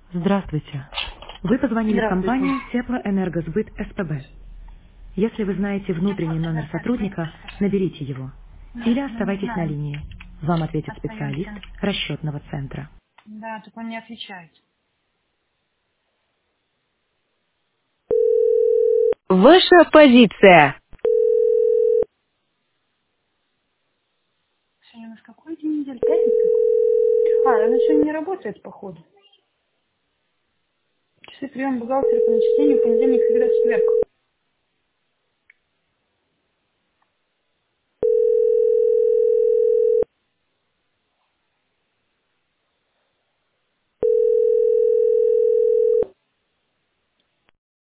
Здравствуйте. Вы позвонили в Здравствуйте. компанию Теплоэнергосбыт СПБ. Если вы знаете внутренний номер сотрудника, наберите его. Или Мы не оставайтесь на знаем. линии. Вам ответит специалист Остаемся. расчетного центра. Да, только он не отвечает. Ваша позиция. Сегодня у нас какой день недели? Пятница? Она сегодня не работает, походу. Часы приема бухгалтера по начислению в понедельник, среда, четверг.